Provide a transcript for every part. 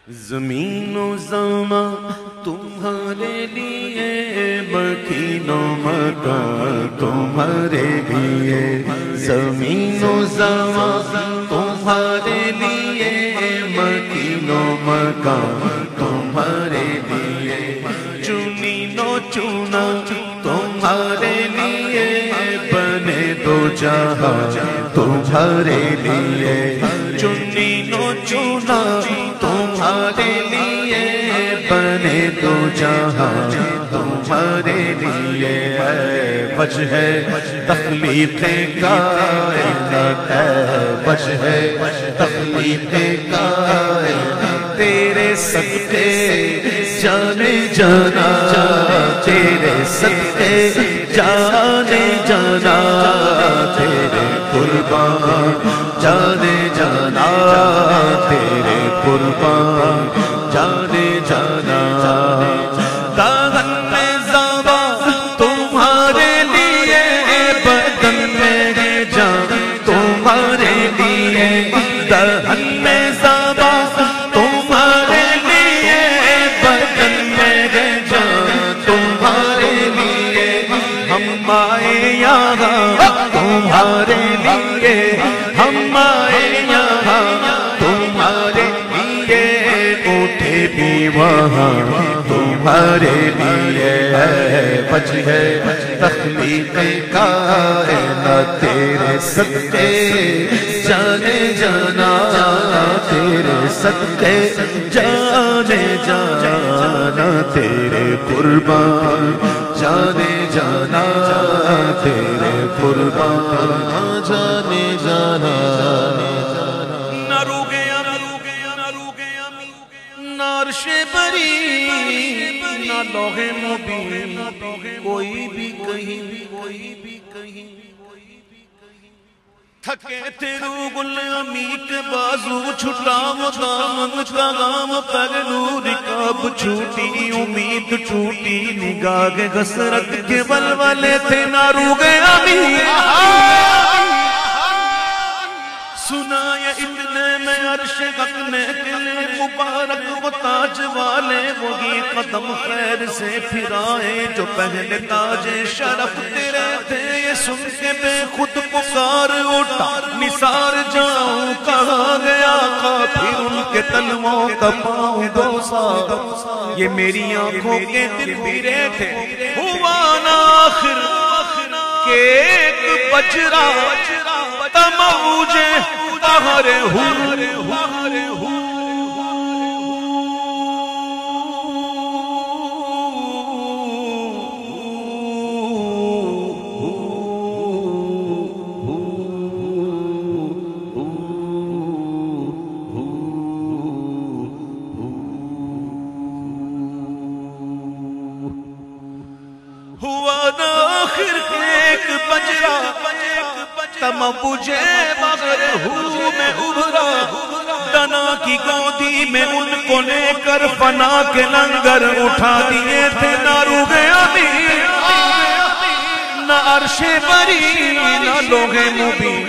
ज़मीनो ज़मा तुम्हारे लिए, मकीनो मकान तुम्हारे लिए। ज़मीनो ज़मा तुम्हारे लिए, मकीनो मकान तुम्हारे लिए। चुनी नो चुना तुम्हारे लिए, बने दो जहां तुम्हारे लिए। चुनी नो चुना तुम्हारे लिए, बने दो जहां तुम्हारे लिए। वजह तख्लीक़ कायनात है, वजह तख्लीक़ कायनात। तेरे सदक़े जाने जाना, तेरे सदक़े जाने जाना, तेरे कुर्बान जाने जाना, तेरे कुर्बान जाने जाना। दागन में ज़बा तुम्हारे लिए, बदन में है जान तुम्हारे लिए। दहन में ज़बा तुम्हारे लिए, बदन में है जान तुम्हारे लिए। हम आए यहाँ तुम्हारे लिए, हम आए यहाँ तुम्हारे लिए। उठे भी वहाँ तुम्हारे लिए। वजह तख्लीक़ कायनात, तेरे सदक़े जाने जाना, तेरे सदक़े जाने जाना, तेरे कुर्बान जाने जाना, तेरे कुर्बान जाने जाना। ना रूगे ना अर्शे बरी, ना लोहे मुबीन, कोई भी कहीं, कोई भी कहीं। थके तेरू गुल अमी के बाजू छुटा, दामन का गाम पगलू। रिकाब छूटी उम्मीद छूटी, निगाह हसरत के बलबले थे। ना रूगे अमी सुनाया इतने में अर्श गकने के लिए। मुबारक वो ताज वाले, वही कदम खैर से फिराए जो पहले ताजे शरफ तेरे थे। ये सुन के बेखुद पुकार उठा, निसार जाऊं कहाँ गया का। फिर उनके तलवों का पाऊं दोसा, ये मेरी आंखों के दिल फिरे थे। हुआ ना आखिर के एक बजरा तमौजे बहरे हुए। हुआ ना आखिर एक बजरा तम बुझे, मगर हूँ मैं उभरा। दना की गोदी में उनको लेकर फना के लंगर उठा दिए थे। ना रूगे अमी ना अर्शे बरी, ना लोहे मुबीन।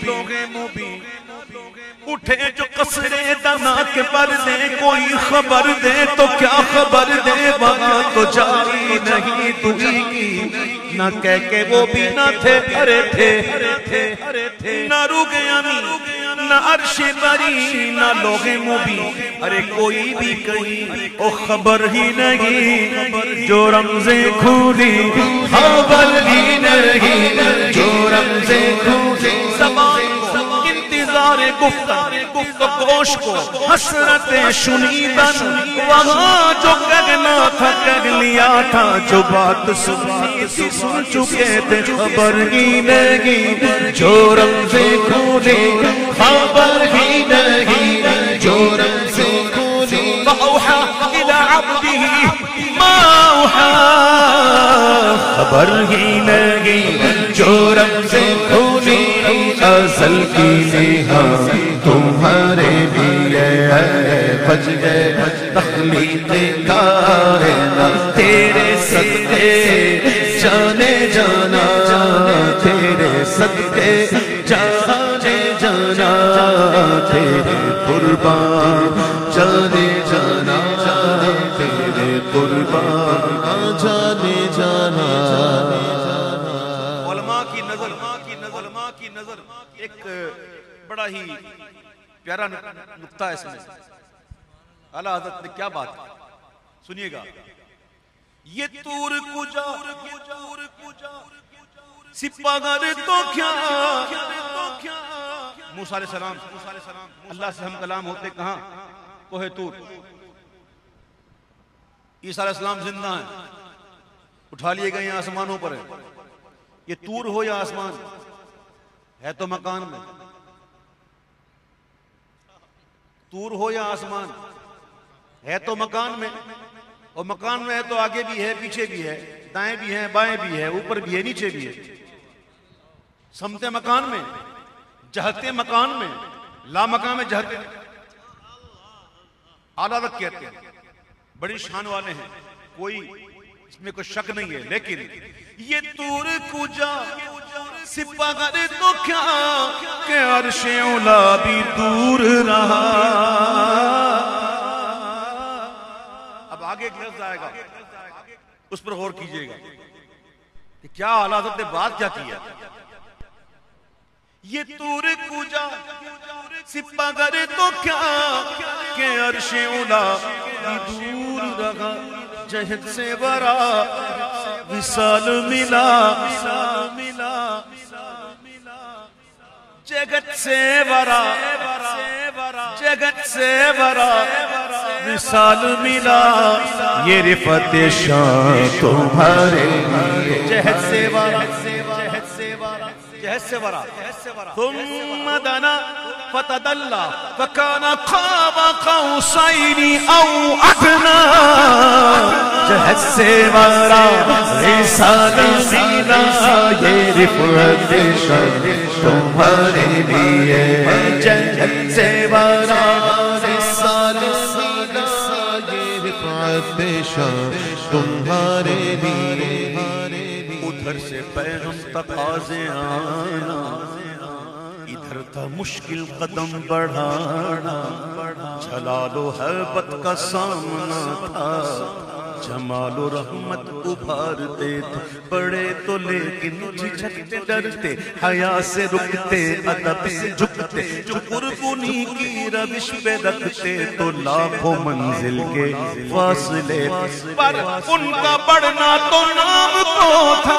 उठे जो कसरे दना के पर्दे, कोई खबर दे तो क्या खबर दे। वहां तो जारी नहीं तुझी की, ना कह के वो भी ना थे। अरे थे ना रूगे अमी ना अर्शे बरी, ना लोहे मुबीन। अरे कोई भी कहीं ओ खबर ही नहीं, जो रमज़े खूनी खबर ही नहीं, जो रमज़े खूनी। इंतज़ारे गुफ्त गोश को हसरतें शुनीदन, वहाँ जो कहना था कह लिया था। जो बात सुननी थी सुन चुके थे, खबर ही नहीं, जो रमज़े खूनी खबर ही नहीं, जो रमज़े खूनी। फ़अौहा इला अब्दिही मा औहा, खबर ही नहीं, जो रमज़े खूनी अज़ल की नेहा तुम्हारे लिए। वजह तख्लीक़ कायनात, तेरे सदक़े जाने जाना, तेरे सदक़े जाने जाना, तेरे कुर्बान जाने बड़ा ही प्यारा नुक्ता है इसमें। आला हज़रत ने क्या बात सुनिएगा। ये तूर कुजा सिपागर तो क्या मूसा अलैहिस्सलाम अल्लाह से हम कलाम होते कहां? कोहे तूर। ईसा अलैहिस्सलाम जिंदा हैं, उठा लिए गए आसमानों पर है। ये तूर हो या आसमान है तो मकान में, तूर हो या आसमान है तो मकान में, और मकान में है तो आगे भी है पीछे भी है, दाएं भी है बाएं भी है, ऊपर भी है नीचे भी है। समते मकान में, जहते मकान में, ला मकान में जहते। आला तक कहते हैं, बड़ी शान वाले हैं, कोई इसमें कोई शक नहीं है। लेकिन ये तूर कुजा सिपागर तो क्या के अर्शे उला भी दूर रहा। अब आगे एक लफ्ज़ आएगा, उस पर गौर कीजिएगा कि क्या आला हज़रत ने बात क्या की है। ये तूर कुजा सिपागर तो क्या के अर्शे उला भी दूर रहा। जहद से बरा विसाल मिला, जगत से बरा, जगत से बरा विसाल मिला। ये रिफत शान तुम्हारे लिए। जहद से बरा, जहद से बरा, जहद से बरा, तुम दना फतदल्ला फकाना क़ाबा क़ौसैनी औ अदना। जहद से बरा रिसाल मिला। ये रिफत शान तुम्हारे लिए। जहद से बरा रिसाल मिला। ये रिफत शान तुम्हारे लिए। उधर से पैगम तकाज़े आना, इधर था मुश्किल कदम बढ़ाना। जलालो हैबत का सामना था, जमालो रहमत उभारते थे। बड़े तो लेकिन झिझकते डरते, हया से रुकते अदब से झुकते। जो कुर्बानी की रविश पे रखते तो लाखों मंजिल के फासले पर उनका बढ़ना तो नाम को था।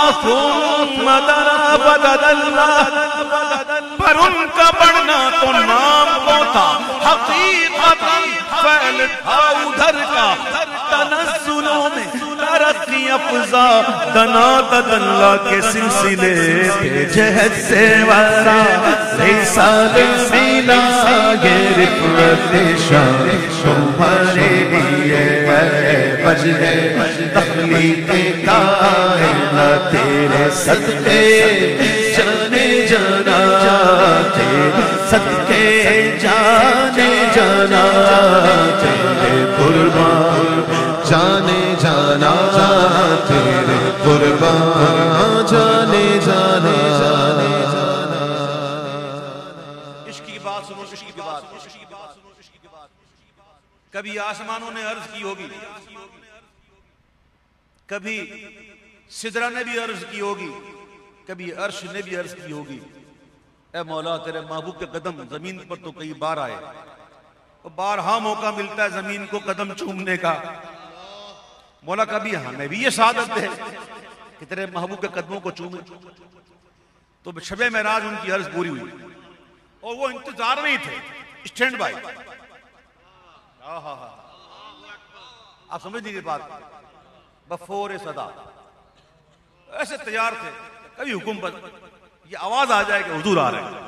पर उनका बढ़ना तो नाम को था। हकीकतन फैल था उधर का तनज़्ज़ुलों में तरक्की अफ़ज़ा। दना तदल्ला के सिलसिले थे। जहद से वरा रिसाल मिला। ये रिफ़त शान तुम्हारे लिए। वजह तख़लीक़ कायनात तेरे सदक़े जाने जाना। तेरे सदक़े जाने जाना। तेरे कुर्बान जाने जाना। तेरे कुर्बान जाने जाना। इश्क की बात सुनो, इश्क की बात। कभी आसमानों ने अर्ज की होगी, कभी सिदरा ने भी अर्ज की होगी, कभी अर्श ने भी अर्ज की होगी। ए मौला तेरे महबूब के कदम जमीन पर तो कई बार आए, तो बारहा मौका मिलता है जमीन को कदम चूमने का। मौला कभी हमें भी ये सादत है कि तेरे महबूब के कदमों को चूमे। तो शबे मेराज उनकी अर्ज पूरी हुई और वो इंतजार में ही थे, स्टैंड बाय। आप समझ लीजिए बात। बफोरे सदा ऐसे तैयार थे, कभी हुक्म पर ये आवाज आ जाए कि हुजूर आ रहे हैं।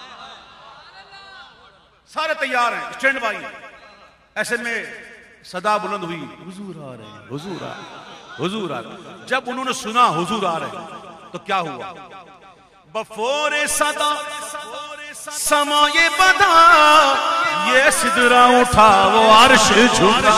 सारे तैयार हैं, स्टैंड बाय। ऐसे में सदा बुलंद हुई, हुजूर आ रहे हैं, हुजूर आ रहे हैं, हुजूर आ रहे हैं। जब उन्होंने सुना हुजूर आ रहे हैं तो क्या हुआ? बफोरे सदा समाये बदा, ये सिदरा उठा वो अर्श झुका।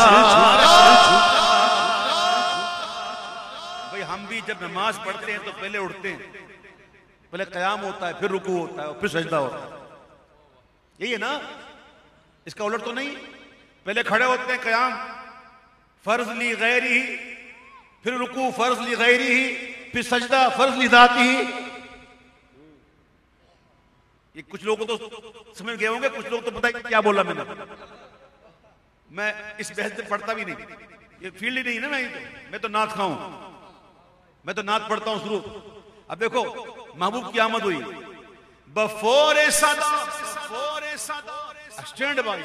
भाई हम भी जब नमाज पढ़ते हैं तो पहले उठते हैं, पहले क़याम होता है, फिर रुकू होता है, फिर सजदा होता है। यही है ना? इसका उलट तो नहीं। पहले खड़े होते हैं, क़याम फर्ज ली गैरी ही, फिर रुकू फर्ज ली गैरी ही, फिर सजदा फर्ज ली ज़ाती ही। ये कुछ लोगों को तो समझ गए होंगे, कुछ लोग तो पता है क्या बोला मैंने। मैं इस बहस में पढ़ता भी नहीं, ये फील्ड ही नहीं है ना। मैं तो नात खाऊं, मैं तो नात पढ़ता हूं शुरू। अब देखो महबूब की आमद हुई, बफोरे सदा स्टैंड बाई,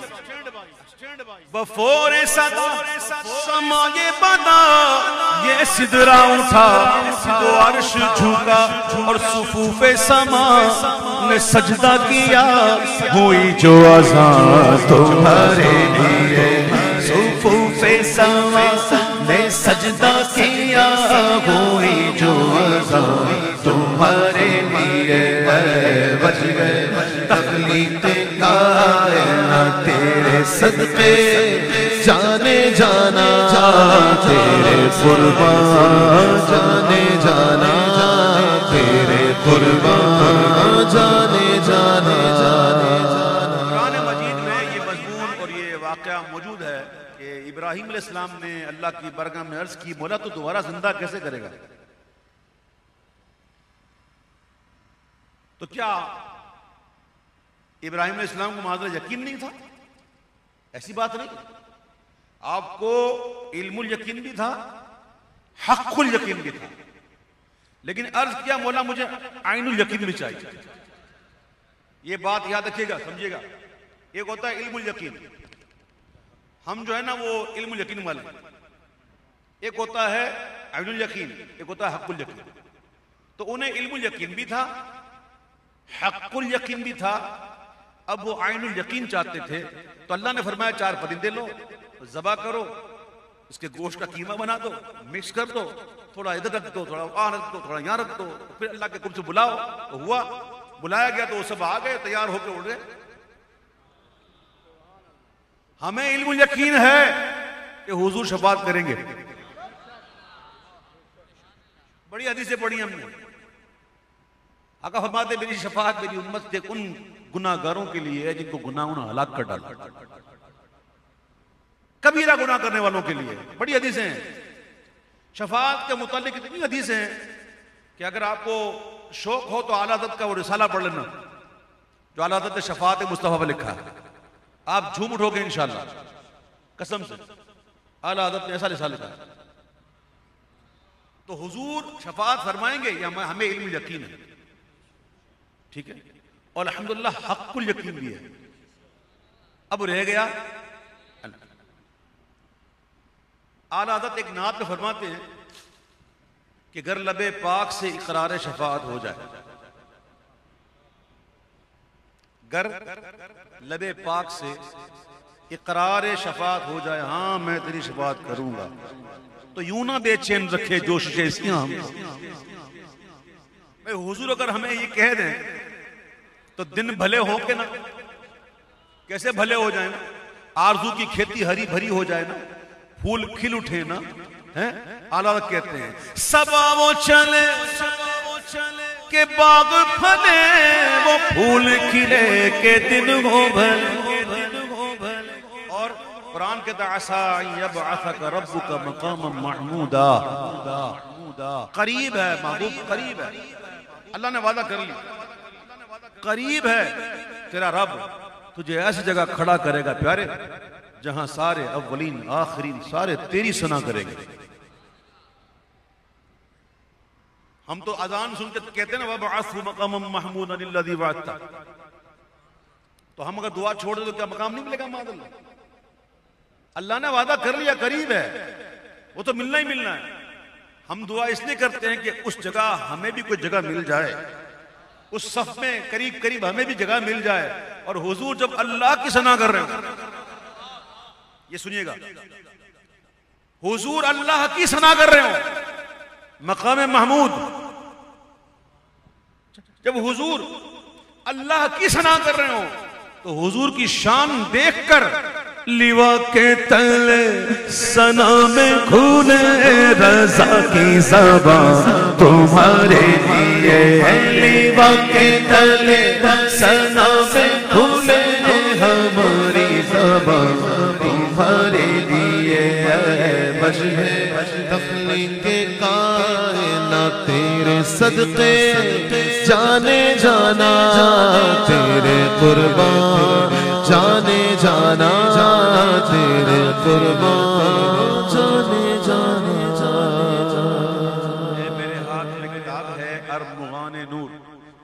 बफोरे सदा समाये बदा, ये सिदरा उठा तो अर्श झुका और सुफूफे समा ने सजदा किया, हुई जो अज़ान तुम्हारे लिए, सुफूफे समा ने सजदा किया, हुई जो अज़ान तुम्हारे लिए, वजह तखलीक़ कायनात तेरे सदक़े जाने जाना, तेरे कुर्बान जाने जाना, तेरे कुर्बान जाने जाना। कुरान मजीद में ये मज़मून और ये वाक़या मौजूद है कि इब्राहीम अलैहिस्सलाम ने अल्लाह की बारगाह में अर्ज़ की, मौला तो दोबारा जिंदा कैसे करेगा? तो क्या इब्राहीम अलैहिस्सलाम को माज़ यकीन नहीं था? ऐसी बात नहीं, आपको इल्मुल यकीन भी था, हक़्क़ुल यकीन भी था, लेकिन अर्ज किया मौला मुझे आइनुल यकीन भी चाहिए। ये बात याद रखिएगा, समझिएगा। एक होता है इल्मुल यकीन, हम जो है ना वो इल्मुल यकीन वाले, एक होता है आइनुल यकीन, एक होता है हक़्क़ुल यकीन। तो उन्हें इल्मुल यकीन भी था, हक़्क़ुल यकीन भी था। अब वो आइनुल यकीन चाहते थे, तो अल्लाह ने फरमाया 4 परिंदे लो, ज़बा करो, इसके गोश्त का कीमा बना दो, मिक्स कर दो, थोड़ा इधर रख दो, थोड़ा वहां रख दो, थोड़ा यहां रख दो, फिर अल्लाह के हुक्म से बुलाओ। तो हुआ, बुलाया गया तो वो सब आ गए, तैयार होकर उड़ गए। हमें इल्मुल यकीन है कि हुजूर शफाअत करेंगे। बड़ी हदीसें पढ़ी हमने, आका फरमाते मेरी शफाअत मेरी उम्मत के उन गुनाहगारों के लिए है जिनको गुनाह हलाक कर डाला, कबीरा गुनाह करने वालों के लिए। बड़ी हदीसें हैं शफाअत के मुतालिक, इतनी हदीसें हैं कि अगर आपको शौक हो तो आला हज़रत का वो रिसाला पढ़ लेना, जो आला हज़रत ने शफाअत मुस्तफ़ा पर लिखा है। आप झूम उठोगे इंशाअल्लाह, कसम से। आला हज़रत ने ऐसा रिसाला लिखा है। तो हुजूर शफाअत फरमाएंगे, ये हमें इल्म यकीन है, ठीक है। और अल्हम्दुलिल्लाह हक़्क़ुल यकीन भी है। अब रह गया, आला हज़रत एक नात में फरमाते हैं कि गर लबे पाक से इकरार शफाअत हो जाए, गर लबे पाक से इकरार शफाअत हो जाए, हाँ मैं तेरी शफाअत करूंगा, तो यूं ना बेचैन रखे जोश हम। भाई हुजूर अगर हमें ये कह दें तो दिन भले हो के ना, कैसे भले हो जाए ना, आरज़ू की खेती हरी भरी हो जाए ना, फूल खिल उठे ना, हैं? आला कहते हैं सबा वो चले के बाग फले, वो फूल खिले के दिन हो भले। और कुरान के दासा यबअसक रब्बुका मकामम महमूदा, करीब है महबूब, करीब है, अल्लाह ने वादा कर लिया, करीब है तेरा रब तुझे ऐसी जगह खड़ा करेगा प्यारे, जहां सारे अव्वलीन आखिरीन सारे तेरी सना करेंगे। हम तो अजान सुन के कहते हैं ना वबअसहु मकामम महमूदन अल्लज़ी वअदता, तो हम अगर दुआ छोड़ दे तो क्या मकाम नहीं मिलेगा? मादल्ला, अल्लाह ने वादा कर लिया, करीब है, वो तो मिलना ही मिलना है। हम दुआ इसलिए करते हैं कि उस जगह हमें भी कोई जगह मिल जाए, उस सफ में करीब करीब हमें भी जगह मिल जाए। और हुजूर जब अल्लाह की सना कर रहे हो, ये सुनिएगा, हुजूर अल्लाह की सना कर रहे हो मकाम महमूद, जब हुजूर अल्लाह की सना कर रहे हो तो हुजूर की शान देखकर लिवा के तले सना में खुले रज़ा की ज़बान तुम्हारे लिए, लिवा के तले सना में खुले हमारी ज़बान तुम्हारे लिए, वजह तख़लीक़ कायनात तेरे सदक़े जाने जाना तेरे कुर्बान, जाने जाना तेरे कुर्बान, जाने जाना। मेरे हाथ में किताब है अरमुगान नूर,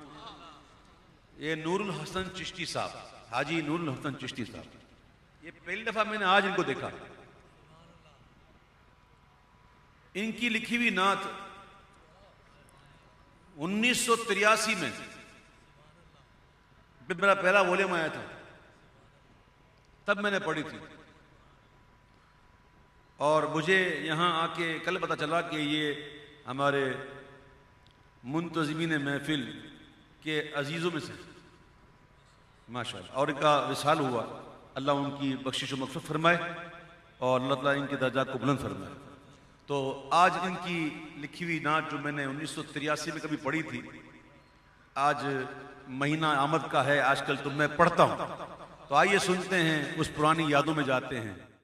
ये नूरुल हसन चिश्ती साहब, हाजी नूरुल हसन चिश्ती साहब, ये पहली दफा मैंने आज इनको देखा। इनकी लिखी हुई नात 1983 में मेरा पहला वॉल्यूम आया था, तब मैंने पढ़ी थी। और मुझे यहां आके कल पता चला कि ये हमारे मुंतज़िमीन महफिल के अजीजों में से माशाअल्लाह, और इनका विसाल हुआ। अल्लाह उनकी बख्शिश और मग़फ़िरत फरमाए और अल्लाह ताला इनके दर्जात को बुलंद फरमाए। तो आज इनकी लिखी हुई नात जो मैंने 1983 में कभी पढ़ी थी, आज महीना आमद का है आजकल, तो मैं पढ़ता हूँ। तो आइए सुनते हैं, उस पुरानी यादों में जाते हैं।